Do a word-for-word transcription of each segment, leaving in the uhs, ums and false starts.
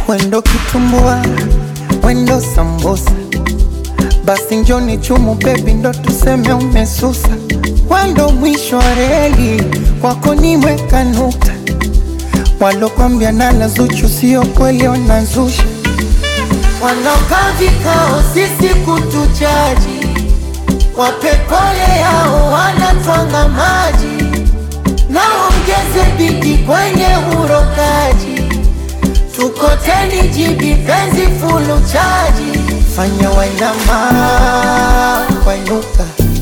Wendo kitumbua, wendo sambusa, basi njoni chumu baby ndo tuseme umesusa. Wendo mwisho wa reli, kwako nimeweka nukta. Walokwambia nala Zuchu sio kweli wanazusha. Wanaokaa vikao sisi kutujaji, wape pole yao wanatwanga maji. Naongeze bidii kwenye urokaji, tukoteni jibi penzi fulu chaji. Fanya wainama wainuka,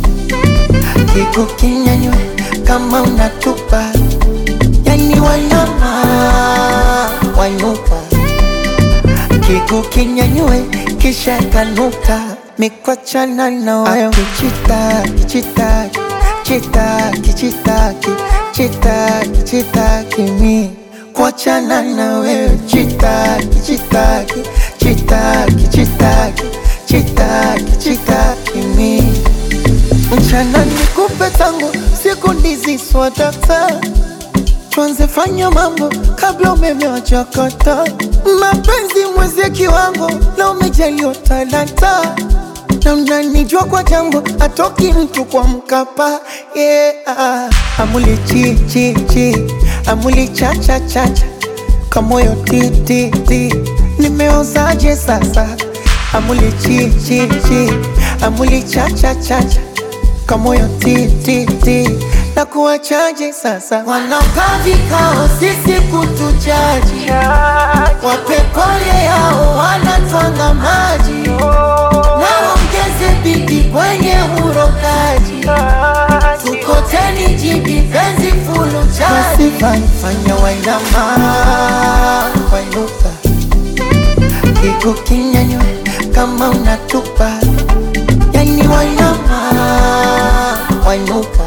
kiku kinyanywe kama unatupa. Yani wainama wainuka, kiku kinyanywe kisha kanuka. Mikwachana na wayo kichitaki, chitaki, chitaki, chitaki, chitaki, chitaki mi kuachana na wewe. Chitaki, chitaki, chitaki, chitaki, chitaki, chitaki mi. Mchana nikupe tangu siku ndizi swadata, tuanze fanya mambo kabla umeme wajakata. Mapenzi mwezi kiwango na umejaliwa talanta, na unanijua kwa jambo atoki mtu kwa Mkapa. Yeah. Amuli chi chi chi, amuli cha cha cha cha, kamoyo ti ti ti, nimeozaje sasa. Amuli chi chi chi, amuli cha cha cha cha, kamoyo ti ti ti, na kuachaje sasa. Wanaokaa vikao sisi kutujaji, wape pole yao wanatwanga maji. Naongeze bidii kwenye urokaji, tukoteni jibi penzi fulu chaji. Fanya wainama wainuka, kiku kinyanywe kama unatupa. Yani wainama wainuka,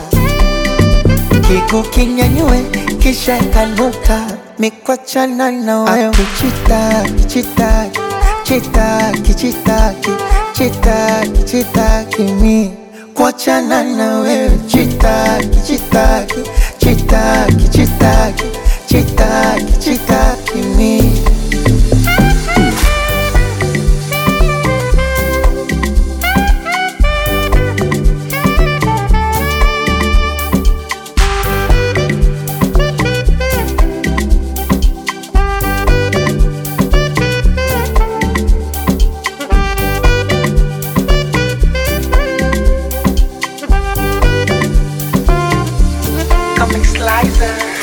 kiku kinyanywe kisha kanuka. Mikwachana na wayo kichitaki, chitaki, chitaki, chitaki, chitaki, chitaki mi kuachana na wewe. Chitaki, chitaki, chitaki, chitaki, chitaki, chitaki mi. Comic Slicer.